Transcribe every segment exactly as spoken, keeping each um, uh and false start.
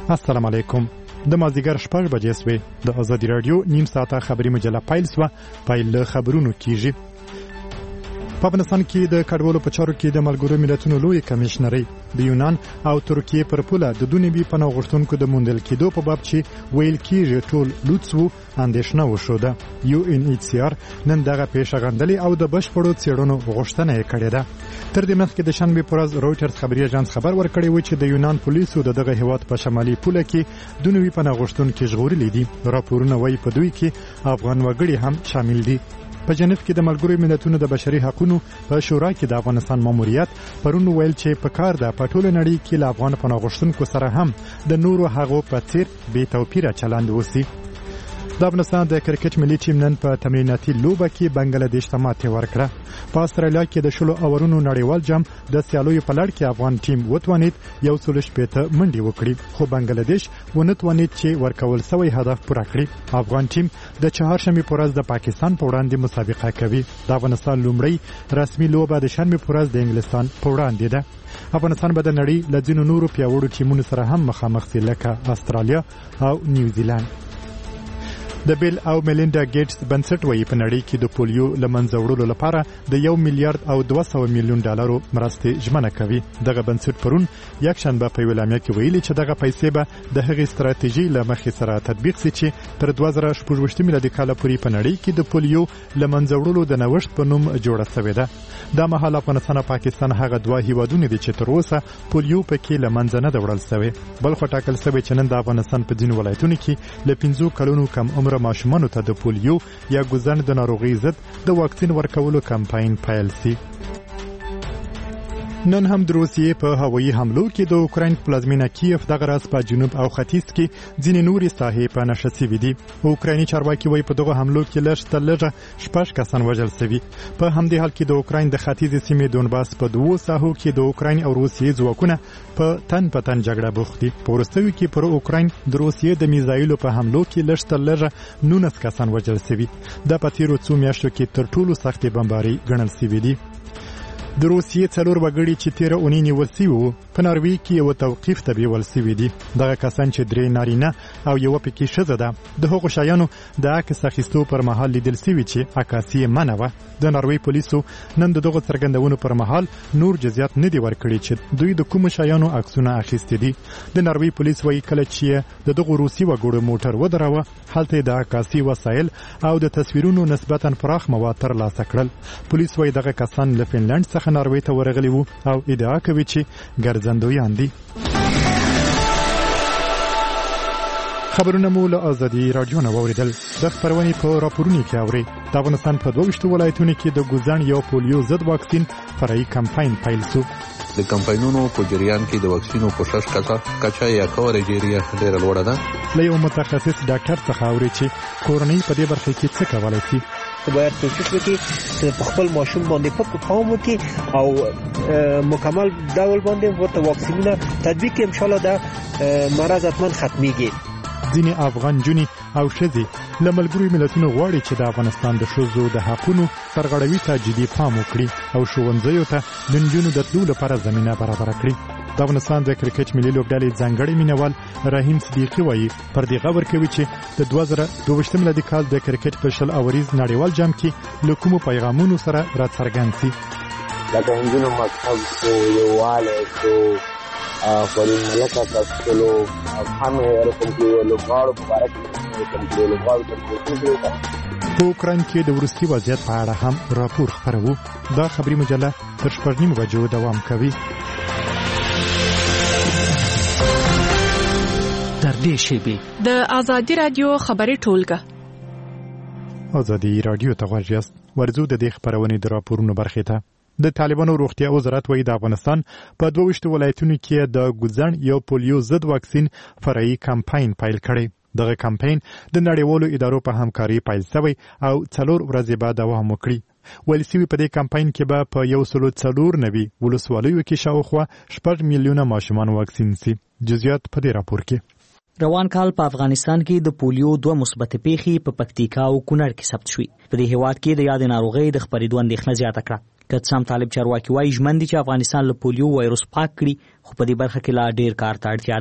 السلام علیکم. د مازدیګر شپږ بجې سوې. د ازادي راډیو نیم ساعته خبري مجله پیل سوه. پیل له خبرونو کیږي. په افغانستان کې د کډوالو په چارو کې د ملګرو ملتونو لوی کمشنري د یونان او ترکیه پر پوله د دونیبي پناه غوښتونکو د موندل کېدو په باب چې ویل کېږي ټول لوڅو اندېښنه وشوده. یو ان ایچ سی آر نن دغه پیښه غندلې او د بشپړو څېړنو غوښتنه یې کړې ده. تر دې مخکې د شنبې په ورځ رویټرز خبري اژانس خبر ورکړی و چې د یونان پولیسو د دغه هیواد په شمالي پوله کې دونیبي پناه غوښتونکي ژغورلي دي. راپورونه وایي په دوی کې افغان وګړي هم شامل دي. په جنیف کې د ملګرو ملتونو د بشري حقوقو په شورا کې د افغانستان ماموریت پرون ویل چې په کار ده په ټوله نړۍ کې له افغان پناه غوښتونکو سره هم د نورو هغو په څیر بې توپیره چلند وسی. د افغانستان د کرکټ ملي ټیم نن په تمریناتي لوبه کې بنگلاديش ته ماتې ورکړه. په استرالیا کې د شلو اورونو نړیوال جام د سیالیو په لړ کې افغان ټیم وتوانید یو سل شپېته منډې وکړي، خو بنگلاديش ونه توانید چې ورکول سوی هدف پوره کړي. افغان ټیم د چهارشنبې په ورځ د پاکستان په وړاندې مسابقه کوي. د افغانستان لومړی رسمي لوبه د شنبې په ورځ د انګلستان په وړاندې ده. افغانستان به د نړۍ له ځینو نورو پیاوړو ټیمونو سره هم مخامخ شي لکه استرالیا او نیوزیلند. د بیل او میلینډا ګیټس بنسټ وایي په نړۍ کې د پولیو له منځه وړلو لپاره د یو میلیارډ او دوه سوه میلیون ډالرو مرستې ژمنه کوي. دغه بنسټ پرون یکشنبه په یوه اعلامیه کې ویلي چې دغه پیسې به د هغې ستراتیژي له مخې سره تطبیق شي چې تر دوه زره شپږ میلادي کال پورې په نړۍ کې د پولیو له منځه وړلو د نوښت په نوم جوړه شوې ده. دا مهال افغانستان او پاکستان هغه دوه هیوادونه دي چې تر اوسه پولیو پکې له منځه نه ده وړل شوی. بل خو ټاکل شوی چې نن د افغانستان په ځینو ولایتونو کې له پنځو کلونو کم عمره ماشومانو ته د پولیو یا ګوزن د ناروغۍ ضد د واکسین ورکولو کمپاین پیل شي. نن هم د روسیې په هوایي حملو کې د اوکراین پلازمینه کیف دغه راز په جنوب او ختیځ کې ځینې نورې ساحې په نښه شوي دي. اوکرایني چارواکي وایي په دغه حملو کې لږ تر لږه شپږ کسان وژل شوي. په همدې حال کې د اوکراین د ختیځې سیمې دونباس په دوو ساحو کې د اوکراین او روسیې ځواکونه په تن په تن جګړه بوخت دي. په وروستیو کې پر اوکراین د روسیې د میزایلو په حملو کې لږ تر لږه نولس کسان وژل شوي. دا په تیرو څو میاشتو کې تر ټولو سختې بمبارۍ ګڼل شوي دي. د روسیې څلور وګړي چې تیره اونۍ نیول شوي وو په ناروې کې یو توقیف ته بیول شوي دي. دغه کسان چې درې نارینه او یوه پکې ښځه ده د هغو شیانو د عکس اخیستو پر مهال لیدل شوي چې عکاسي یې منع وه. د ناروې پولیسو نن د دغو څرګندونو پر مهال نور جزیات نه دي ورکړي چې دوی د کومو شیانو عکسونه اخیستي دي. د ناروې پولیس وایي کله چې د دغو روسي وګړو موټر ودراوه هلته د عکاسي وسایل او د تصویرونو نسبتا پراخ مواد ترلاسه کړل. پولیس وایي دغه کسان له فنلند څخه ناروې ته ورغلي وو او ادعا کوي چې ګرځندویان دي. خبرونه مو له ازادي راډیو نه واوریدل. د خبرونې په راپورونو کې اوري د افغانستان په دوه ویشتو ولایتونو کې د ګوزن یو پولیو ضد واکسین فرعي کمپاین پیل شو. د کمپاینونو په جریان کې د واکسینو کوشش کچا کچا یا کوریجي ډیره لوړه ده. له یو متخصص ډاکټر څخه اوري چې کورنۍ په دې برخه کې څه کولای شي. باید کوشش وکړي چې په خپل ماشوم باندې په پام وکړي او مکمل ډول باندې ورته واکسینونه تطبیق کړي. ان شاء الله دا مرض حتما ختميږي. ځینې افغان جونې او ښځې له ملګرو ملتونو غواړي چې د افغانستان د ښځو د حقونو سرغړوي ته جدي پام وکړي او ښوونځیو ته د نجونو د تلو لپاره زمینه برابره کړي. د افغانستان د کرکټ ملي لوبډلې ځانګړی مینوال رحیم صدیقي وایي پر دې خبر کوي چې د دوه زره دوه ویشت میلادي کال د کرکټ په شل اوریز نړیوال جام کې له کومو پیغامونو سره راڅرګند شي. لکه نجونو مکتب کو یووالی کو پرون ملکه کستلو همې رقم کې لوبغاړو په باره کې رقم کې لوبغاړو تر کوشش په اوکراین کې د وروستي وضعیت په اړه هم راپور خپروو. دا خبري مجله تر شپږ نیمو بجو دوام کوي. تر دې شیبې د ازادي راډیو خبري ټولګه ازادي راډیو ته غواړئ ورزو د دې خبرونې د راپورونو برخې ته. د طالبانو روغتیا وزارت وایي د افغانستان په دوه ویشتو ولایتونو کې د ګوزن یو پولیو ضد واکسین فرعي کمپاین پیل کړی. دغه کمپاین د نړیوالو ادارو په همکاري پیل شوی او څلور ورځې بعد دوام وکړي. ویل شوي په دې کمپاین کې به په یو سلو څلور نوي ولسوالیو کې شاوخوا شپږ میلیونه ماشومان واکسین شي. جزئیات په دې راپور کې. روان کال په افغانستان کې د پولیو دوه مثبت پیښې په پکتیکا او کونړ کې ثبت شوې. په دې هیواد کې د یاد ناروغۍ د خپرېدو اندېښنه زیاته کړه. کڅام طالب چارواکي وایي ژمن دي چې افغانستان له پولیو وایروس پاک کړي، خو په دې برخه کې لا ډېر کار ته اړتیا ده.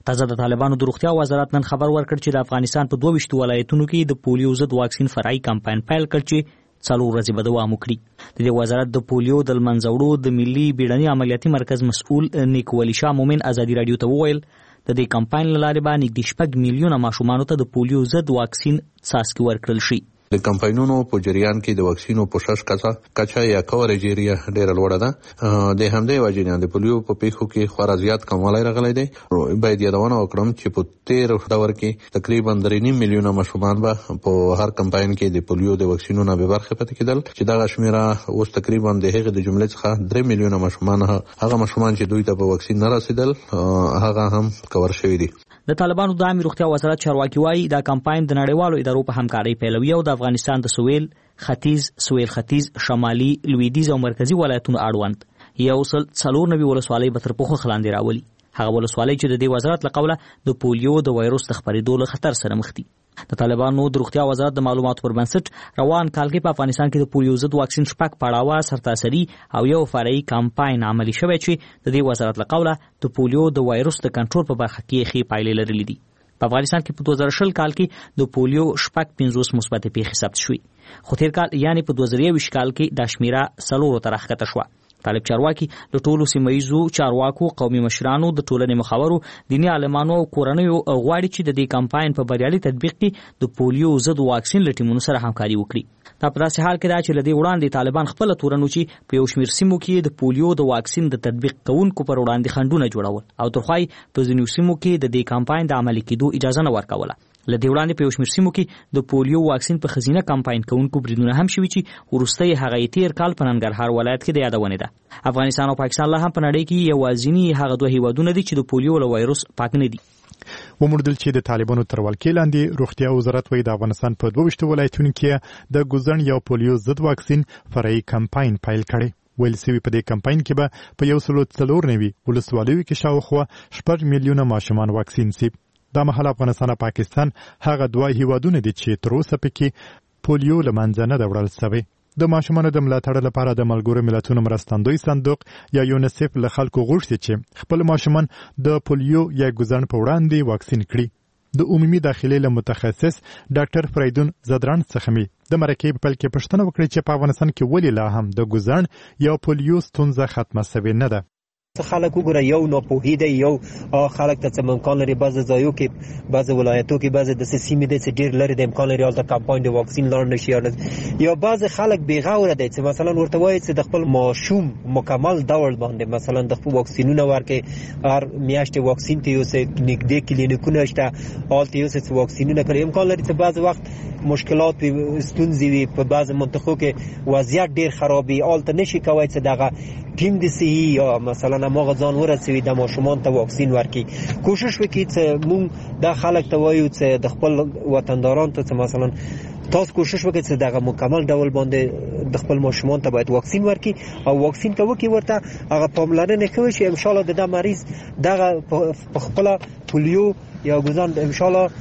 تازه د طالبانو د روغتیا وزارت نن خبر ورکړ چې د افغانستان په دوه ویشت ولایتونو کې د پولیو ضد واکسین فرعي کمپاین پیل کړ چې څلور ورځې به دوام وکړي. د دې وزارت د پولیو د منځ وړو د ملي بیړني عملیاتي مرکز مسؤل نیکولي شاه مومن ازادي رادیو ته وویل د دې کمپاین له لارې به نږدې شپږ میلیونه ماشومانو ته د پولیو ضد واکسین څاڅکي ورکړل شي. د کمپاینونو په جریان کې د واکسینو پوښښ کچا کچا یا کورېج ایریا ډېره لوړه ده. د همدې وجې نه د پولیو په پیښو کې خورا زیات کموالی راغلی دی. باید یادونه وکړم چې په تیر دور کې تقریبا درې نیم میلیونه ماشومان به په هر کمپاین کې د پولیو د واکسینونو به برخه پاتې کېدل چې دغه شمیره اوس تقریبا د هغې د جملې څخه درې میلیونه ماشومان هغه ماشومان چې دوی ته په واکسین نه رسیدل هغه هم کور شوي دي. د طالبانو د عامه روغتیا وزارت چارواکي وایي دا کمپاین د نړیوالو ادارو په همکارۍ پیلوي او د افغانستان د سویل، ختیځ، سویل ختیځ، شمالي، لویدیځ او مرکزي ولایتونو اړوند یو سل څلور نوي ولسوالۍ به تر پوښښ لاندې راولي. هغه ولسوالۍ چې د دې وزارت له قوله د پولیو د وایروس د خپرېدو له خطر سره مخ دي. د طالبانو د روغتیا وزارت د معلوماتو پر بنسټ روان کال کې په افغانستان کې د پولیو ضد واکسین شپږ پړاوه سرتاسري او یو فرعي کمپاین عملي شوی چې د دې وزارت له قوله د پولیو د وایروس د کنټرول په برخه کې ښې پایلې لرلې دي. په افغانستان کې په دوه زره شل کال کې د پولیو شپږ پنځوس مثبت پیښې ثبت شوې، خو تیر کال یعنی په دوه زره یوویشت کال کې دا شمیره څلورو ته راښکته شوه. طالب چارواکي د ټولو سیمه‌ییزو چارواکو، قومي مشرانو، د ټولنې مخاورو، دیني عالمانو او کورنیو غواړي چې د دې کمپاین په بریالي تطبیق کې د پولیو ضد واکسین له ټیمونو سره همکاري وکړي. دا په داسې حال کې ده چې له دې وړاندې طالبان خپله تورن و چې په یو شمېر سیمو کې د پولیو د واکسین د تطبیق کوونکو پر وړاندې خنډونه جوړول او تر خوا یې په ځینو سیمو کې د دې کمپاین د عملي کېدو اجازه نه ورکوله. له دې وړاندې په یو شمېر سیمو کې د پولیو واکسین په ښځینه کمپاین کوونکو بریدونه هم شوي چې وروسته یې هغه یې تېر کال په ننګرهار ولایت کې د یادونې ده. افغانستان او پاکستان لا هم په نړۍ کې یوازیني هغه دوه هیوادونه دي چې د پولیو له وایروس پاک نه دي. وموندل چې د طالبانو تر ولکې لاندې روغتیا وزارت وایي د افغانستان په دوه ویشت ولایتونو کې د ګوزن یا پولیو ضد واکسین فرعي کمپاین پیل کړی. ویل سوي په دې کمپاین کې به په یو سلو څلور نوي ولسوالیو کې شاوخوا شپږ میلیونه ماشومان واکسین سي. دا مهال افغانستان او پاکستان هغه دوه هیوادونه دي چې تر اوسه پکې پولیو له منځه نه ده وړل سوی. د ماشومانو د ملاتړ لپاره د ملګرو ملتونو مرستندوی صندوق یا یونیسف له خلکو غوښتي چې خپل ماشومان د پولیو یا ګوزن په وړاندې واکسین کړي. د عمومي داخلي له متخصص ډاکټر فریدون زدران څخه می د مرکې په پیل کې پوښتنه وکړه چې په افغانستان کې ولې لا هم د ګوزن یا پولیو ستونزه ختمه سوې نه ده. خلک وګوره یو ناپوهي دی، یو خلک ته څه امکان لري، بعضې ځایو کې بعضې ولایتو کې بعضې داسې سیمې دی چې ډېر لرې د امکان لري هلته کمپاین د واکسین لاړ نه شي، یا بعضې خلک بېغوره دی چې مثلا ورته وایي چې د خپل ماشوم مکمل ډول باندې مثلا د خپل واکسینونه ورکړي، هر میاشتې واکسین ته یوسې نږدې کلینیکونه شته هلته یوسې چې واکسینونه کړي. امکان لري چې بعضې وخت مشکلات وي، ستونزې وي، په بعضې منطقو کې وضعیت ډېر خراب وي، هلته نشي کولی چې دغه ټیم د صحي یا مثلا هماغه ځان ورسوي د ماشومان ته واکسین ورکړي. کوشش وکړي چې موږ دا خلک ته وایو چې د خپل وطنداران ته چې مثلا تاسو کوشش وکړئ چې دغه مکمل ډول باندې د خپل ماشومان ته باید واکسین ورکړي او واکسین که وکړي ورته هغه پاملرنه کوي چې ان شاء الله د مریض دغه په خپل پولیو یا ګوزن ان شاء الله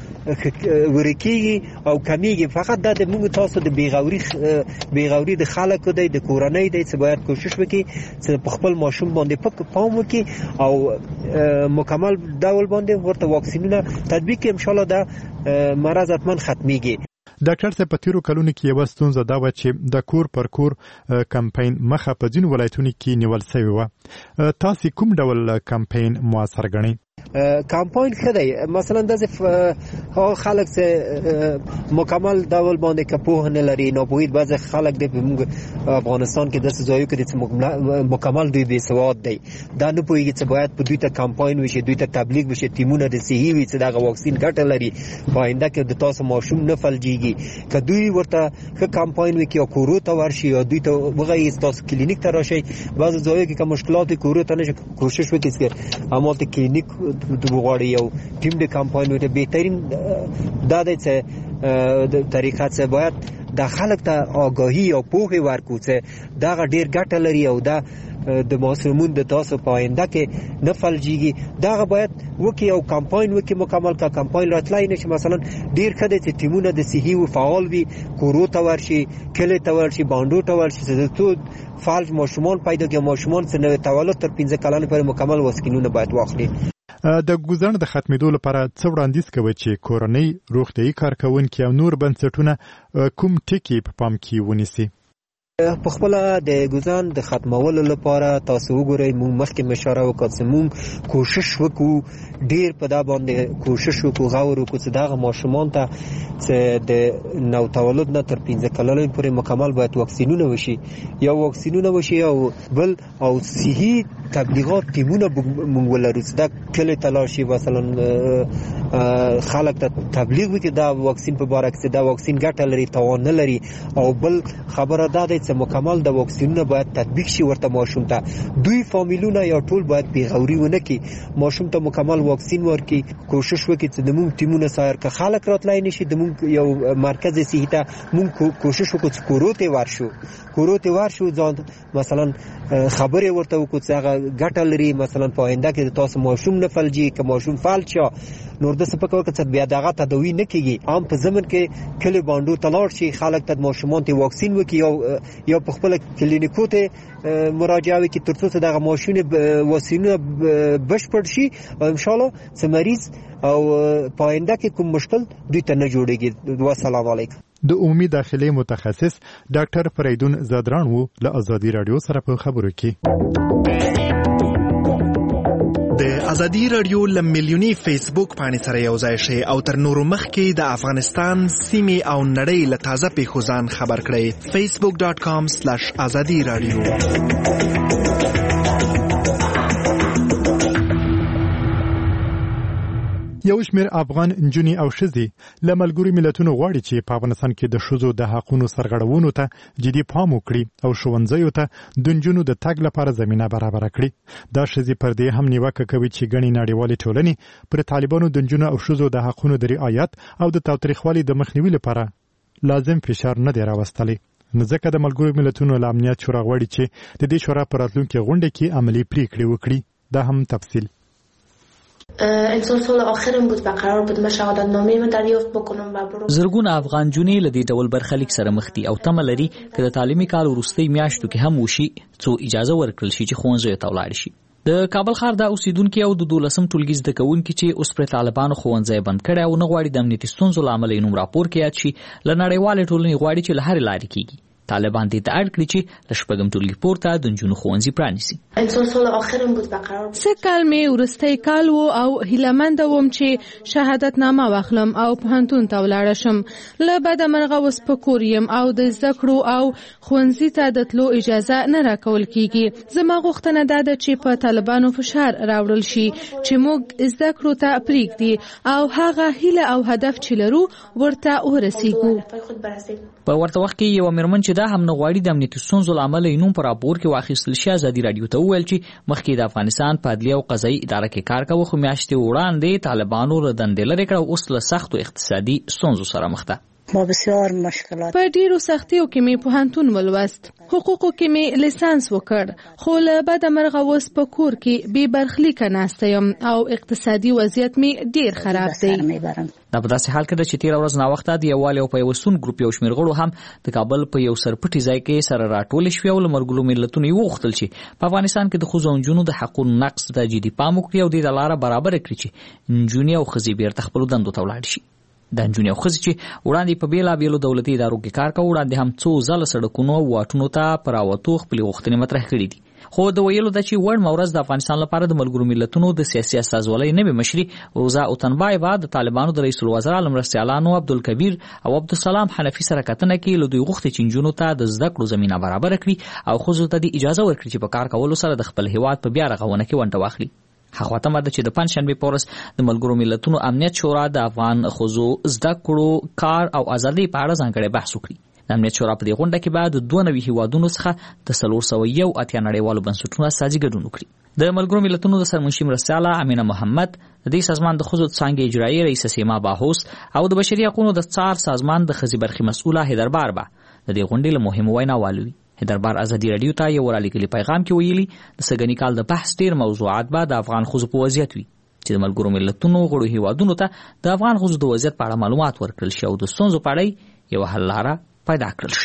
ورکیږي او کمیږي. فقط د موږ تاسو د بیغوري بیغوري د خلکو دی د کورنۍ دی چې باید کوشش وکړي چې په خپل ماشوم باندې پک پام وکړي او مکمل ډول باندې ورته واکسینونه تطبیق کړي. ان شاء الله دا مرض حتما ختمیږي. ډاکټر صاحب په تیرو کلونو کې یوه ستونزه دا وه چې د کور پر کور کمپاین مخه په ځینو ولایتونو کې نیول سوې وه. تاسې کوم ډول کمپاین موثر ګڼئ؟ کمپاین ښه دی. مثلا داسې خلک چې مکمل ډول باندې که پوهه نه لري، ناپوهي، بعضې خلک دی په موږ افغانستان کې داسې ځایو کې دي چې مکمل دوی بې سواد دی، دا نه پوهېږي چې باید په دوی ته کمپاین وشي، دوی ته تبلیغ وشي، ټیمونه د صحي وي چې دغه واکسین ګټه لري، په آینده کې د تاسو ماشوم نه فلجېږي. که دوی ورته ښه کمپاین وکړي یا کورو ته ورشي یا دوی ته وغایي تاسو کلینیک ته راشئ، بعضې ځایو کې که مشکلات کورو ته نشي کوشش وکړي چې همالته کلینیک وغواړي یو ټیم د کمپاین وته. بهترین دا دی چې د طریقه چې باید د خلک ته آگاهی او پوهه ورکړو چې دا ډیر ګټه لري او دا د ماشومون د تاسو په آینده کې نه فلجیږي. دا باید وکي او کمپاین وکي مکمل کا کمپاین راتلای نشي. مثلا ډیر خدای چې ټیمونه د صحي او فعال وي، کورو ته ورشي، کله ته ورشي، باندو ته ورشي، چې ټول فعال ماشومان پیدا کړي. ماشومان چې نو تولد تر پنځه کلن پورې مکمل واکسینونه باید واخلي. د ګوزن د ختمېدو لپاره څه وړاندیز کوي چې کورنۍ روغتیايي کارکونکي او نور بنسټونه کوم ټکي په پام کې ونیسي؟ په خپل د ګوزن د ختمولو لپاره تاسو وګورئ موږ مخکې مشوره وکړه چې موږ کوشش وکړو ډیر په دا باندې کوشش وکړو غور وکړو چې دغه ماشومان ته چې د نو تولد نه تر پنځه کلنۍ پورې مکمل باید واکسینونه وشي یا واکسینونه وشي او بل او صحي تبلیغات ټیمونه موږ ولرو چې دا کله تلاشي مثلا خلک ته تبلیغ وکړي دا واکسین په باره کې دا واکسین ګټه لري تاوان نه لري او بل خبره دا ده مکمل د واکسینونه باید تطبیق شي ورته ماشوم ته دوی فامیلونه یا ټول باید بیغوري ونه کړي ماشوم ته مکمل واکسین ورکړي کوشش وکړي چې د موږ ټیمونه سایر که خلک راتلای نشي د موږ یو مرکز صحي ته موږ کوشش وکړو چې کوروته ورشو کوروته ورشو ځان مثلا خبرې ورته وکړو چې هغه ګټه لري مثلا په آینده کې تاسو ماشوم نه فلجي که ماشوم فلج شي نور د سپک وکړه چې بیا دغه تداوی نه کیږي عام په زمن کې کلی باندې تلاړ شي خلک ته ماشومان ته واکسین وکړي او یا په خپل کلینیکو ته مراجعه وکړي ترڅو چې دغه ماشوم واکسینونه بشپړ شي او ان شاء الله چې مریض او په آینده کې کوم مشکل دوی ته نه جوړیږي. والسلام علیکم. د عمومي داخلي متخصص ډاکټر فریدون زادران وو له آزادي رادیو سره په خبرو کې. د آزادي رادیو له میلیوني فیسبوک باندې سره یو ځای شئ او تر نورو مخکې د افغانستان سیمې او نړۍ له تازه پیښو ځان خبر کړئ. فیسبوک ډاټ کام سلیش آزادي رادیو. یو شمېر افغان نجونې او ښځې له ملګرو ملتونو غواړي چې په افغانستان کې د ښځو د حقونو سرغړونو ته جدي پام وکړي او ښوونځیو ته د نجونو د تګ لپاره زمینه برابره کړي. دا ښځې پر دې هم نیوکه کوي چې ګڼې نړیوالې ټولنې پر طالبانو د نجونو او ښځو د حقونو د رعایت او د تاوتریخوالي د مخنیوي لپاره لازم فشار نه دی راوستلی. نو ځکه د ملګرو ملتونو له امنیت شورا غواړي چې د دې شورا په راتلونکي غونډه کې عملي پریکړې وکړي. دا هم تفصیل. انسان سال آخرم بود و قرار بود من شهادتنامه من دریافت بکنم و برو. زرګونه افغان جونې له دې ډول برخلیک سره مخ دي او تمه لري چې د تعلیمي کال وروستۍ میاشتو کې هم وشي څو اجازه ورکړل شي چې ښوونځیو ته ولاړ شي. د کابل ښار د اوسیدونکو او د دولسم ټولګي زده کوونکي چې اوس پر طالبانو ښوونځی بند کړی او نه غواړي د امنیتي ستونزو له امله یې نوم راپور کې یاد شي له نړیوالې ټولنې غواړي چې له هرې لارې کېږي. طالبان دې ته اړ کړي چې له شپږم ټولګي پورته د نجونو ښوونځي پرانیسي. سه کال مې وروستی کال و او هیلهمنده وم چې شهادتنامه واخلم او پوهنتون ته ولاړه شم. له بده مرغه اوس په کور یم او د زده کړو او ښوونځي ته د تلو اجازه نه راکول کیږي. زما غوښتنه دا ده چې په طالبانو فشار راوړل شي چې موږ زده کړو ته پرېږدي او هغه هیله او هدف چې لرو ورته ورسیږو. په ورته وخت کې یو مېرمن چې دا هم نه غواړي د امنیتي ستونزو له امله یې نوم په راپور کې واخیستل شي ازادي رادیو ته وویل چې مخکې د افغانستان په عدلیه او قضایي اداره کې کار کوي خو میاشتې وړاندې طالبانو له دندې لرې کړه او اوس له سختو اقتصادي ستونزو سره مخ ده. ما بسیار مشکلات په ډیرو سختیو کې مې پوهنتون ولوست، حقوقو کې مې لیسانس وکړ، خو له بده مرغه اوس په کور کې بې برخلیکه ناسته یم او اقتصادي وضعیت مې ډیر خراب دی. دا په داسې حال کې ده چې تېره ورځ ناوخته د یووالي او پیوستون ګروپ یو شمېر غړو هم د کابل په یو سرپټي ځای کې سره راټول شوي او له ملګرو ملتونو یې وغوښتل چې په افغانستان کې د ښځو او نجونو د حقونو نقض ته جدي پام وکړي او دې ته لاره برابره کړي چې نجونې او ښځې بیرته خپلو دندو ته ولاړ شي. د نجونې او ښځې چې وړاندې په بېلابېلو دولتي ادارو کې کار کوي وړاندې هم څو ځله سړکونو او واټونو ته په راوتو خپلې غوښتنې مطرح کړي دي. خو د ویلو ده چې وړ مورز د افغانستان لپاره د ملګرو ملتونو د سیاسي استازولۍ نوې مشري روزا اوتنبایوا د طالبانو د رئیس الوزرا له مرستیالانو عبدالکبیر او عبدالسلام حنفي سره کتنه کې له دوی غوښتي چې نجونو ته د زده کړو زمینه برابره کړي او ښځو ته د اجازه ورکړي چې په کار کولو سره د خپل هیواد په بیا رغونه کې ونډه واخلي. هغه ته ده چې د پنځشنبې په ورځ د ملګرو ملتونو امنیت شورا د افغان ښځو زده کړو کار او ازادۍ په اړه ځانګړی بحث وکړي. د امنیت شورا په دې غونډه کې به د دوه نوي هیوادونو څخه د څلور سوه یو اتیا نړیوالو بنسټونو استازي ګډون وکړي. د ملګرو ملتونو د سرمنشي مرستیاله امینه محمد، د دې سازمان د ښځو څانګې اجرایي رئیسه سیما باهوس او د بشري حقوقو د څار سازمان د ښځې برخې مسؤله هیدربار به د دې غونډې له مهمو ویناوالو وي. هیدربار ازادي رادیو ته یو رالیکلي پیغام کې ویلي د سږني کال د بحث ډېر موضوعات به د افغان ښځو په وضعیت وي چې د ملګرو ملتونو غړو هیوادونو ته د افغان ښځو د وضعیت په اړه معلومات ورکړل شي او د ستونزو په اړه یو حل لاره پیدا کړل شي.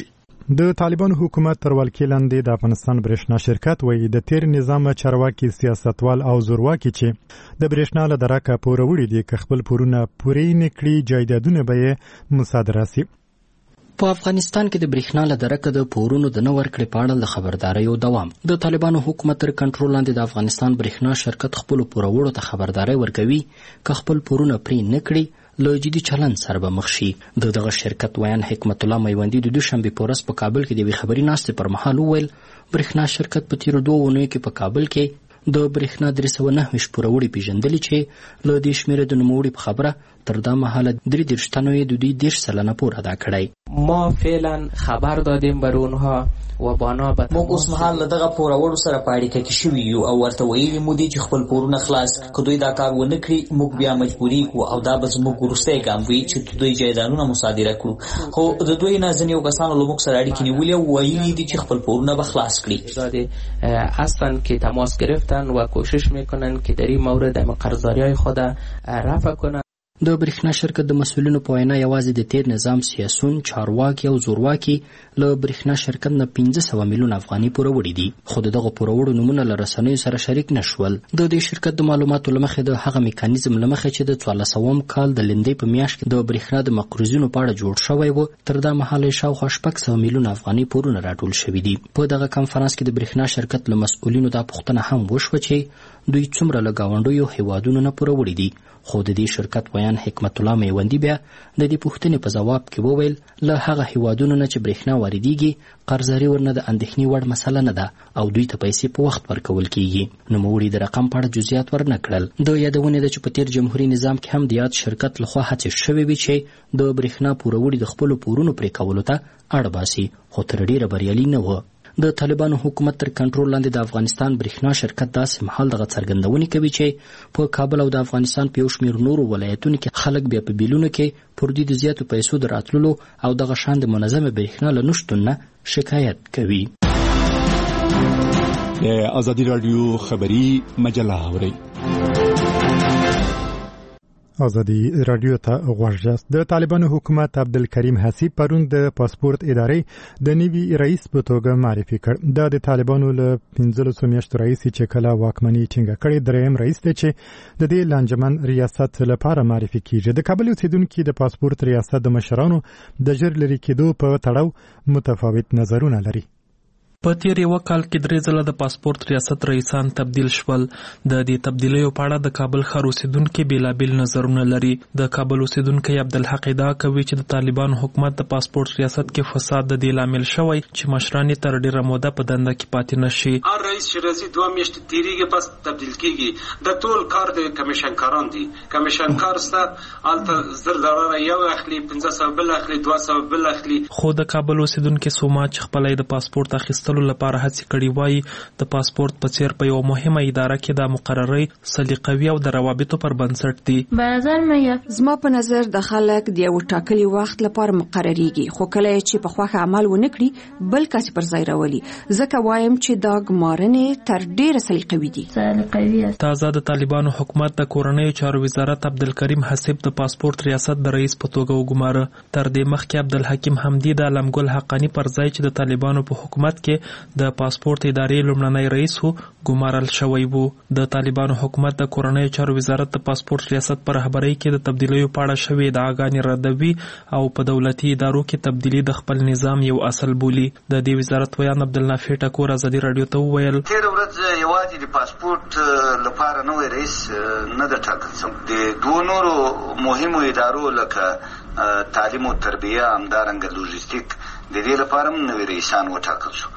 د طالبانو حکومت تر ولکې لاندې د افغانستان برېښنا شرکت وایي د تیر نظام چارواکي سیاستوال او زورواکي چې د برېښنا له درکه پوروړي دي که خپل پورونه پورې نه کړي جایدادونه به یې مصادره سي. په افغانستان کې د برېښنا له درکه د پورونو د نه ورکړې په اړه د خبرداریو دوام. د طالبانو حکومت تر کنټرول لاندې د افغانستان برېښنا شرکت خپلو پوروړو ته خبرداری ورکوي که خپل پورونه پرې نه کړي له جدي چلند سره به مخ شي. د دغه شرکت ویان حکمت الله میوندي د دوشنبې په ورځ په کابل کې د یوې خبري ناستې پر مهال وویل برېښنا شرکت په تیرو دوو اونیو کې په کابل کې د برېښنا درې سوه نهه ویشت پوروړي پیژندلي چې له دې شمېره د نوموړي په خبره تر دا مهاله درې دېرش تنو یې د دوی دېرش سلنه پور ادا کړی. ما فعلا خبر دادیم بر اونها و بانا به موږ اوس مهال له دغه پوروړو سره په اړیکه کې شوي یو او ورته ویلي مو دي چې خپل پورونه خلاص که دوی دا کار ونه کړي موږ بیا مجبوري کړو او دا به زموږ وروستی ګام وي چې دوی جایدادونه مصادره کړو. خو د دوی نه ځینې کسانو له موږ سره اړیکې نیولې او ویلي دي چې خپل پورونه به خلاص کړي. هستن که تماس گرفتن و کوشش میکنن که در این مورد قرضداری‌های خود رفع کنن. د برېښنا شرکت د مسؤلینو په وینا یوازې د تیر نظام سیاسون چارواکي او زورواکي له برېښنا شرکت نه پنځه سوه میلیون افغانۍ پوروړي دي خو د دغه پوروړو نومونه له رسنیو سره شریک نه شول. د دې شرکت د معلوماتو له مخې د هغه میکانیزم له مخې چې د څوارلسوم کال د لندۍ په میاشت کې د برېښنا د مقرضینو په اړه جوړ شوی و تر دا مهاله شاوخوا شپږ سوه میلیون افغانۍ پورونه راټول شوي دي. په دغه کنفرانس کې د برېښنا شرکت له مسؤلینو دا پوښتنه هم وشوه چې دوی څومره له ګاونډیو هیوادونو نه پوروړي دي. خو د دې شرکت ویان حکمت الله میوندي بیا د دې پوښتنې په ځواب کې وویل له هغه هیوادونو نه چې برېښنا واردېږي قرضداري ورنه د اندېښنې وړ مسله نه ده او دوی ته پیسې په وخت ورکول کیږي. نوموړي د رقم په اړه جزئیات ورنه کړل. د یادونې ده چې په تیر جمهوري نظام کې هم د یاد شرکت لخوا هڅې شوې وي چې د برېښنا پوروړي د خپلو پورونو پرې کولو ته اړ باسي خو تر ډېره بریالي نه و. د طالبانو حکومت تر کنټرول لاندې د افغانستان برېښنا شرکت داسې مهال دغه څرګندونې کوي چې په کابل او د افغانستان په یو شمېر نورو ولایتونو کې خلک بیا په بیلونو کې پر دوی د زیاتو پیسو د راتللو او دغه شان د منظمه برېښنا له نشتون نه شکایت کوي. د ازادي راډیو خبري مجله اورئ. ازادي راډیو ته غوږ یاست. د طالبانو حکومت عبدالکریم حسیب پرون د پاسپورت ادارې د نوي رئیس په توګه معرفي کړ. دا د طالبانو له پنځلسو میاشتو راهیسې چې کله واکمني ټینګه کړې دریم رئیس دی چې د دې لانجمن ریاست لپاره معرفي کیږي. د کابل اوسیدونکي د پاسپورت ریاست د مشرانو د ژر لرې کېدو په تړاو متفاوت نظرونه لري. په تیر یو کال کې درې ځله د پاسپورت ریاست رئیسان تبدیل شول. د دې تبدیلیو په اړه د کابل ښار اوسیدونکي بیلابیل نظرونه لري. د کابل اوسیدونکي عبدالحق ادعا کوي چې د طالبانو حکومت د پاسپورت ریاست کې فساد د دې لامل شوی چې مشران تر ډیره موده په دنده کې پاتې نشي. هر رئیس چې راځي دوه میاشتې تیریږي پس تبدیل کیږي. د ټول کار د کمیشنکاران دي. کمیشنکار سره الته زر ډالر یو اخلي پنځه سوه بل اخلي دوه سوه بل اخلي. خو د کابل اوسیدونکي سوما چې خپل د پاسپورت اخیستل لپاره هڅه کړې وای د پاسپورت په څیر په یو مهمه اداره کې د مقرري سلیقوي او د روابطو پر بنسټ دي. په نظر مې زما په نظر د خلک د یو ټاکلي وخت لپاره مقرریږي خو کله چې په خوخه عمل ونه کړي بل کس پر ځای راولي. ځکه وایم چې دا ګمارنې تر ډیره سلیقوي دي. تازه د طالبانو حکومت د کورنیو چارو وزارت عبدالکریم حسیب د پاسپورت ریاست د رئیس په توګه وګماره. تر دې مخکې عبدالحکیم حمدی د علمګل حقانی پر ځای چې د طالبانو په حکومت کې د پاسپورت ادارې لومړنی رئیس وو ګمارل شوی وو. د طالبانو حکومت د کورنیو چارو وزارت د پاسپورت ریاست پر رهبرۍ کې د تبدیلیو په اړه شوې ادعاګانې ردوي او په دولتي ادارو کې تبدیلی د خپل نظام یو اصل بولي. د دې وزارت ویان عبدالنافع ټکور ازادي راډیو ته وویل تیر ورځ یوازې د پاسپورت لپاره نوی رئیس نه د ټاکل شوی. د دوه نورو مهمو ادارو لکه تعلیم او تربیه همدارنګه لوجستیک د دې لپاره هم نوی رئیسان وټاکل شو.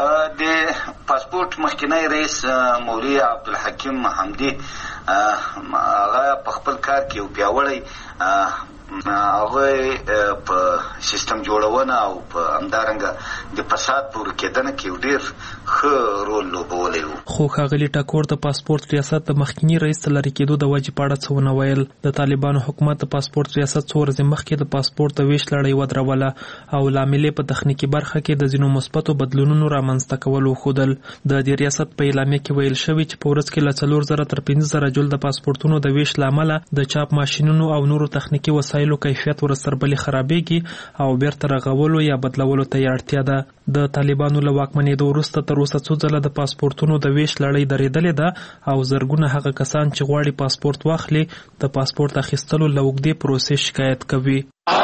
د پاسپورت مخکنی رئیس مولوي عبدالحکیم حمدی هغه په خپل کار کې یو پیاوړی هغه په سیستم جوړونه او په همدارنګه د فساد په ورکېدنه کې یو ډېر ښه رول لوبولی و. خو ښاغلي ټکور د پاسپورت ریاست د مخکني رئیس ته لرې کېدو د وجې په اړه څه ونه ویل. د طالبانو حکومت د پاسپورت ریاست څو ورځې مخکې د پاسپورت د ویش لړۍ ودروله او لامل په تخنیکي برخه کې د ځینو مثبتو بدلونونو رامنځته کول وښودل. د دې ریاست په اعلامیه کې ویل شوي چې په ورځ کې له څلور زره تر پنځه زره جلده پاسپورتونو د ویش له امله د چاپ ماشینونو او نورو تخنیکي وسایلو وسایلو کیفیت ورسربلې خرابېږي او بیرته رغولو یا بدلولو ته یې اړتیا ده. د طالبانو له واکمنېدو وروسته تر اوسه څو ځله د پاسپورتونو د ویش لړۍ درېدلې ده او زرګونه هغه کسان چې غواړي پاسپورت واخلي د پاسپورت اخیستلو له اوږدې پروسې شکایت کوي.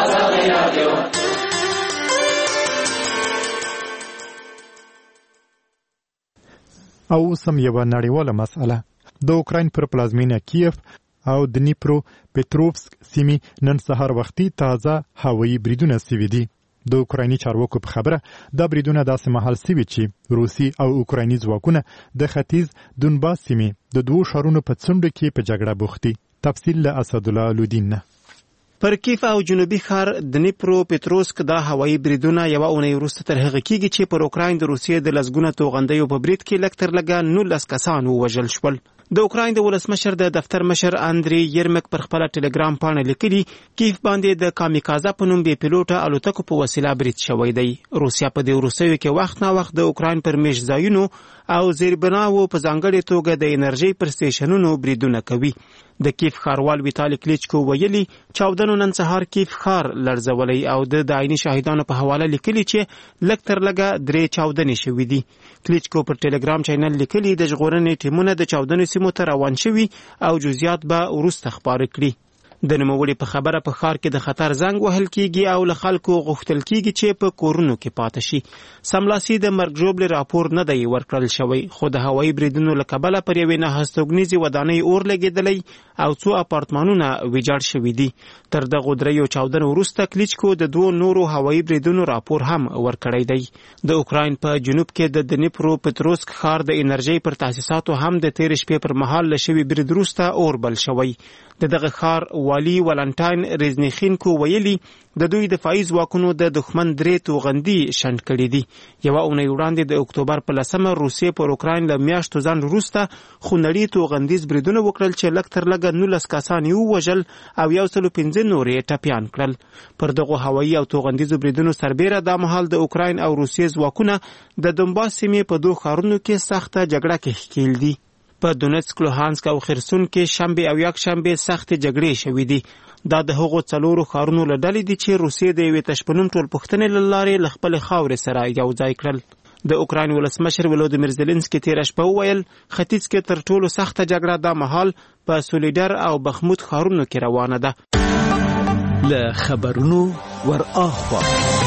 او سم یو نړیواله مسأله د اوکراین پر پلازمینه کیف او د نیپرو پټروفسک سیمې نن سهار وختي تازه هوایي بریدونه سوي دي. د اوکرایني چارواکو په خبره دا بریدونه داسې مهال سوي چې روسي او اوکرایني ځواکونه د ختیځ دونباس سیمې د دوو ښارونو په څنډو کې په جګړه بوخت دي. تفصیل له اسدالله الودین نه. پر کیف او جنوبي ښار د نیپرو پټروسک دا هوایي بریدونه یوه اونۍ وروسته تر هغه کېږي چې پر اوکراین د روسیې د لسګونه توغندیو په برید کې لږ تر لږه نولس کسان ووژل شول. د اوکراین د ولسمشر د دفتر مشر اندری یرمک پر خپل ټلګرام پاڼه لیکلي کیف باندې د کامیکازا په نوم بې پیلوټه الوتکو په وسیله برید شوی دی. روسیا په دې وروستیو کې وخت نا وخت د اوکراین پر میش ځایونو او زیربناو په ځانګړې توګه د انرژي پر سټیشنونو بریدونه کوي. د کیف ښاروال ویتالي کلیچکو ویلي چاودنو نن سهار کیف ښار لړزولی او د عیني شاهدانو په حواله لیکلي چې لږ تر لږه درې چاودنې شوي دي. کلیچکو پر ټلګرام چینل لیکلي د ژغورنې ټیمونه د چاودنې سیمو ته روان شوي او جزئیات به وروسته خپاره کړي. د نوموړي په خبره په ښار کې د خطر زنګ وهل کیږي او له خلکو غوښتل کیږي چې په کورونو کې پاتې شي. سملاسي د مرګ ژوبلې راپور نه دی ورکړل شوی خو د هوایي بریدونو له کبله پر یوې نهستوګنیزې ودانۍ اور لګېدلی او څو اپارتمانونه ویجاړ شوي دي. تر دغو دریو چاودنو وروسته کلیچکو د دوو نورو هوایي بریدونو راپور هم ورکړی دی. د اوکراین په جنوب کې د دنیپرو پټروسک ښار د انرژۍ پر تاسیساتو هم د تېرې شپې پر مهال له شوي برید وروسته اور بل شوی. د دغه ښار والي ولنټاین ریزنیخینکو ویلي د دوی دفاعي ځواکونو د دښمن درې توغندي شنډ کړي دي. یوه اونۍ وړاندې د اکتوبر په لسمه روسیې پر اوکراین له میاشتو ځنډ وروسته خونړي توغندیز بریدونه وکړل چې لږ تر لږه نولس کسان یې ووژل او یو سلو پنځه نور یې ټپیان کړل. پر دغو هوایي او توغندیزو بریدونو سربیره دا مهال د اوکراین او روسیې ځواکونه د دونباس سیمې په دوه ښارونو کې سخته جګړه کې ښکیل دي. په دونیتسک، لوهانسک او خرسون کې شنبه او یک شنبه سخت جګړې شوې دي. دا د هغو څلورو ښارونو له ډلې دي چې روسیې د یوې تشپنوم ټولپوښتنې له لارې له خپلې خاورې سره یو ځای کړل. د اوکراین ولسمشر ولودیمیر زیلنسکي تېره شپه وویل ختیځ کې تر ټولو سخته جګړه دا مهال په سولیډر او بخمود ښارونو کې روانه ده. له خبرونو ور اخوا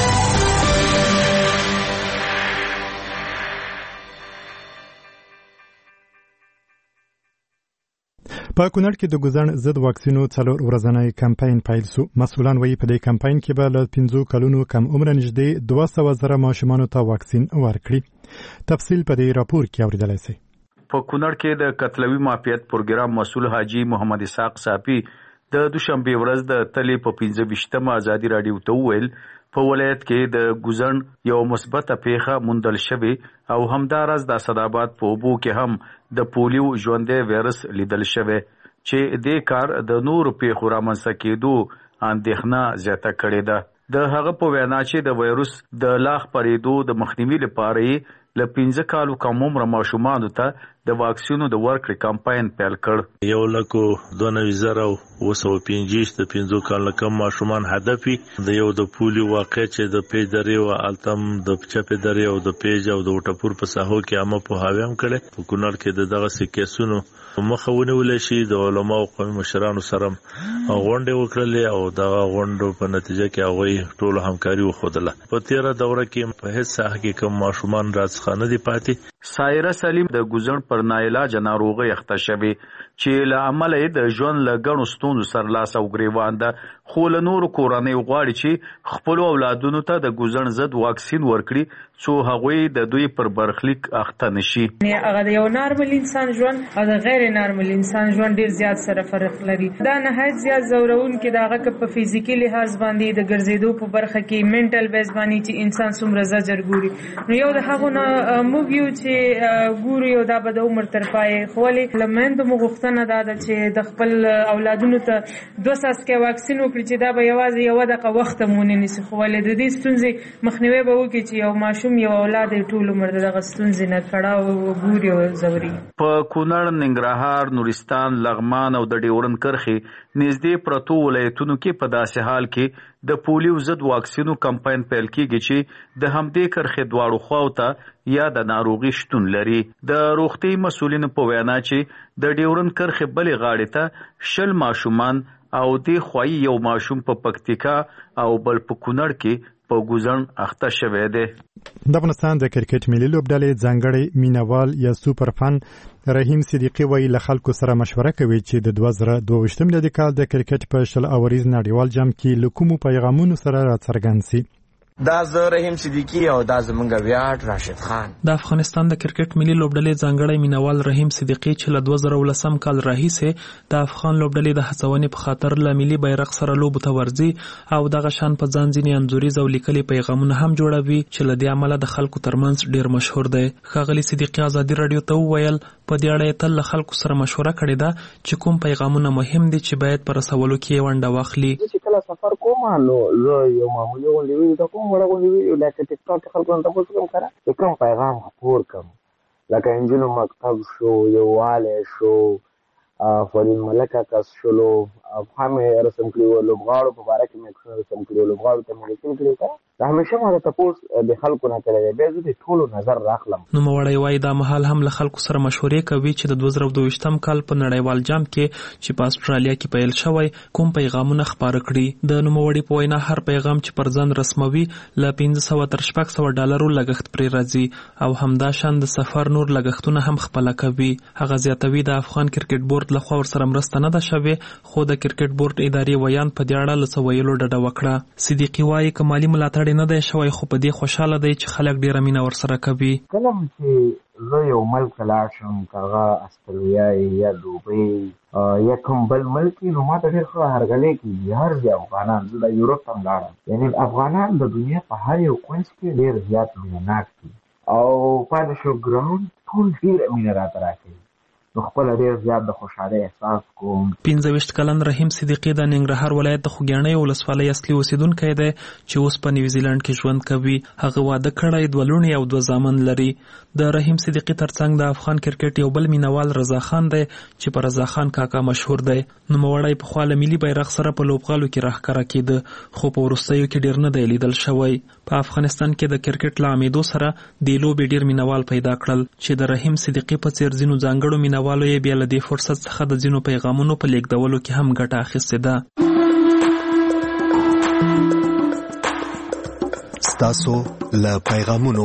په کونړ کې د ګوزن ضد واکسینو څلور ورځنی کمپاین پیل شو. مسؤلان وایي په دې کمپاین کې به له پنځو کلونو کم عمره نږدې دوه سوه زره ماشومانو ته واکسین ورکړي. تفصیل په دې راپور کې اورېدلی شئ. په کونړ کې د قتلوي مافیت پروګرام مسؤل حاجی محمد اسحاق صافي د دوشنبه ورځ د تلې په پنځه ویشتمه ازادي راډیو ته وویل په ولایت کې د ګوزن یو مثبته پیښه موندل شوې او همداراز د اسداباد په اوبو کې هم د پولیو ژوندی وایرس لیدل شوی چې دې کار د نورو پیښو رامنځته کېدو اندېښنه زیاته کړې ده. د هغه په وینا چې د وایرس د لا خپرېدو د مخنیوي لپاره یې له پنځه کالو کم عمره ماشومانو ته د واکسینو د ورکړې کمپاین پیل کړ. یو لکو دوه نوي زره اوه سوه پنځه د پنځو کالو کم ماشومان هدف د یو د پولیو واقع چې د پیج درې او التم د چپې درې او د پیج او د وټپور په ساحو کې عامه پوهاوی هم کړي. په کونړ کې د دغه کیسونو مخه ونیول شي. د علماء او قومي مشرانو سره غونډې وکړلې او دغه غونډو په نتیجه کې هغوی ټولو همکاري وښودله. په تېره دوره کې په هېڅ ساحه کې کوم ماشومان راڅخه نه دي پاتې. سایره سلیم د ګوزن پر ناعلاجه ناروغۍ اخته شوې چې له امله یې د ژوند له ګڼو ستونزو سره لاس او ګریوان ده، خو له نورو کورنیو غواړي چې خپلو اولادونو ته د ګوزن ضد واکسین ورکړي څو هغوی د دوی پر برخلیک اخته نشي. هغه د یو نارمل انسان ژوند او د غیر نارمل انسان ژوند ډیر زیات سره فرق لري. دا نهایت زیات ځورونکي د هغه په فزیکي لحاظ باندې د ګرځېدو په برخه کې منټل بیس باندې چې انسان څومره زجر ګوري. نو یو د هغو نه موږ یو چې ګورو یو دا به د عمر تر پایه خو ولې له میندو مو غوښتنه دا ده چې د خپل اولادونو ته دوه څاڅکي واکسین وکړي چې دا به یوازې یوه دقیقه وخت هم ونه نیسي خو ولې د دې ستونزې مخنیوی به وکړي چې یو ماشوم یو اولاد یې ټول عمر د دغه ستونزې نه کړاو ګوري او ځوري. په کونړ، ننګرهار، نورستان، لغمان او د ډیورند کرښې نږدې پرتو ولایتونو کې په داسې حال کې د پولیو ضد واکسینو کمپاین پیل کیږي چې د همدې کرښې دواړو خواو ته یا د ناروغي شتون لري. د روغتي مسؤلینو په وینا چې د ډیورند کرښې بلې غاړې ته شل ماشومان او د خوای یو ماشوم په پکتیکا او بل په کونړ کې په ګوزن اخته شوی دی. د افغانستان د کرکټ ملي لوبډلې ځانګړی مینوال یا سوپر فن رحیم صدیقی وایي له خلکو سره مشوره کوي چې د دوه زره دوه ویشتم میلادي کال د کرکټ په شل اوریز نړیوال جام کې له کومو پیغامونو سره راڅرګند سي. دا زه رحیم صدیقی او دا زمونږ ویاړ راشد خان. د افغانستان د کرکټ ملي لوبډلې ځانګړی مینوال رحیم صدیقی چې له دوه زره ولسم کال راهیسې د افغان لوبډلې د هڅونې په خاطر له ملي بیرغ سره لوبو ته ورځي او دغه شان په ځان ځینې انځوریز او لیکلي پیغامونه هم جوړوي چې له دې امله د خلکو ترمنځ ډیر مشهور دی. ښاغلي صدیقی ازادي رادیو ته وویل په دې اړه تل له خلکو سره مشوره کړې ده چې کوم پیغامونه مهم دي چې باید پر رسولو کې ونډه واخلي. چې کله سفر کوم نو زه یو معمولی غونډې ویډیو ته کوم وړه غونډې ویډیو لکه ټیک ټاک کې خلکو ته تاسو کوم کړه چې کوم پیغام خپور کوم لکه انجینو مکتب شو یواله شو فرین ملکه کس شلو افهام رسم کړو لوبغاړو په اړه کې مې رسم کړو لوبغاړو ته مې لیکل کړی دا همیشه ما ته تاسو د خلکو نه کړی به زه د ټولو نظر راخلم. نو موړی وای دا مهال هم له خلکو سره مشورې کوي چې د دوه زره دوه ویشتم کال په نړیوال جام کې چې په استرالیا کې پیل شوی کوم پیغامونه خپاره کړي. د نوموړي په وینا هر پیغام چې پر ځان رسموي له پنځه سوه تر شپږ سوه ډالرو لګښت پرې راځي او همدا شان د سفر نور لګښتونه هم خپله کوي. هغه زیاتوي د افغان کرکټ بورډ لخوا ورسره مرسته نه ده شوې خو د کرکټ بورډ ادارې ویان په دې اړه له څه ویلو ډډه وکړه. صدیقي وایي که مالي ملاتړ نه دی شوی خو په دې خوشحاله دی چې خلک ډیره مینه ورسره کوي. کله چې زه یو ملک لاړ شم هغه استرالیا یا دوبۍ یا کوم بل ملک نو ما ته ډېر ښه هرکلی کېږي. هر ځای افغانان زه د یوروپ هم لاړم یعنې افغانان د دنیا په هر یو کونج کې ډېر زیات مینهناک دي او پاتې شو ګراوند ټول ډېره مینه راته راکوي نو خپل ډېر زیات د خوشحالۍ احساس کوم. پنځه ویشت کلن رحیم صدیقي د ننګرهار ولایت د خوږیاڼۍ ولسوالۍ اصلي اوسیدونکی دی چې اوس په نیوزیلند کې ژوند کوي. هغه واده کړی دوه لوڼې او دوه زامن لري. د رحیم صدیقي ترڅنګ د افغان کرکټ یو بل مینوال رضا خان دی چې په رضا خان کاکا مشهور دی. نوموړی پخوا له ملي بیرغ سره په لوبغالو کې راښکاره کېده خو په وروستیو کې ډېر نه دی لیدل شوی. په افغانستان کې د کرکټ له عامېدو سره دې لوبې ډېر مینوال پیدا کړل چې د رحیم صدیقي په څېر ځینو ځانګړو مینوالو یې بیا له دې فرصت څخه د ځینو پیغامونو په لیږدولو کې هم ګټه اخیستې ده. ستاسو له پیغامونو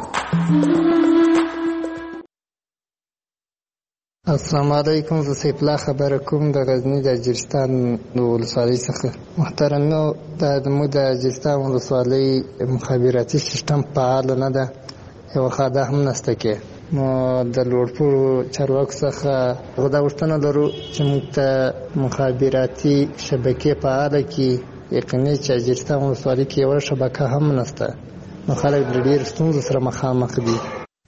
السلام علیکم. زه سیف الله خبره کوم د غزني د اجرستان د ولسوالۍ څخه. محترمو دا زموږ د اجرستان ولسوالۍ مخابراتي سیستم فعال نه ده یوه خاده هم نشته کې نو د لوړپوړو چارواکو څخه دا غوښتنه لرو چې موږ ته مخابراتي شبکې فعاله کړي. یقیني چې اجرستان ولسوالۍ کې یوه شبکه هم نشته نو خلک د ډېرو ستونزو سره مخامخ دي.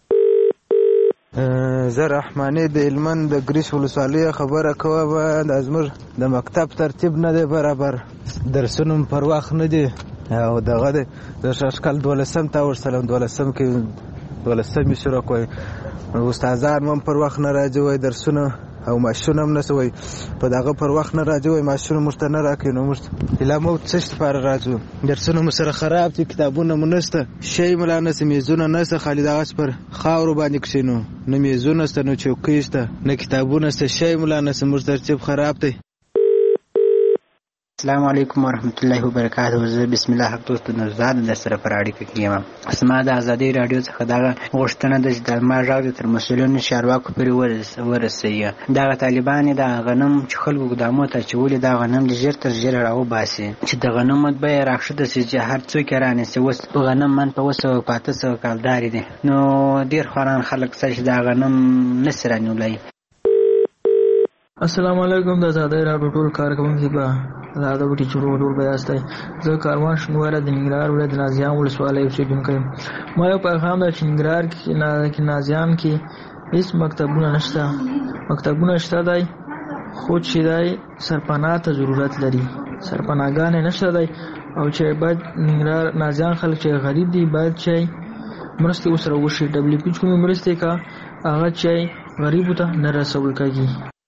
زه رحماني د هلمند د ګریش ولسوالۍ خبره کوم. دا زموږ د مکتب ترتیب نه دی برابر درسونه پر وخت نه دي او دغه دی د شاشکال دولسم ته ورسلم دولسم کې دولسمې شروع کوي استادان هم پر وخت نه راځي وایي درسونه او معاشونه هم نشي وایي په دغه پر وخت نه راځي وایي معاشونه موږ ته نه راکوي نو موږ ایله موږ څه شي لپاره راځو درسونه مو سره خراب دي کتابونه مو نشته شی مو لا نشته میزونه نشته خالي دغسې پر خاورو باندې کښېنو نه میزونه شته نه چوکۍ شته نه کتابونه شته شی مو لا نشته موږ ترتیب خراب دی. السلام علیکم ورحمت الله وبرکاته. زه بسم الله حق دوست نوزاد در سره پر اړیکه کې یم. زما د ازادي رادیو څخه دغه غوښتنه ده چې د ما غږ تر مسؤلینو چارواکو پورې ورسوي. دغه طالبان د غنم چې خلکو ګدامو ته اچولي دا غنم د ژر تر ژره راوباسي چې د غنمو مطبعې یې راښکته شي چې هر څوک یې رانیسي. اوس غنم من په اووه سوه په اته سوه کالدارې دي نو ډېر خواران خلک شته چې دا غنم نسي رانیولی. السلام علیکم د آزادۍ راډیو ټول کارکونکو به دا د وټي چورو ټول بیاستای زه کاروان شنواره د ننګرهار ولایت نازیان ولسوالۍ اوسیدونکی ما یو پیغام د ننګرهار کې نازیان کې هیڅ مکتبونه نشته مکتبونه شته دی خو چې دی سرپناه ته ضرورت لري سرپناهګانې نشته دی او چې باید ننګرهار نازیان خلک چې غریب دي باید چې مرستې وسره وشي ډبلیو پی کومې مرستې کا هغه چې غریبو ته نه رسول کېږي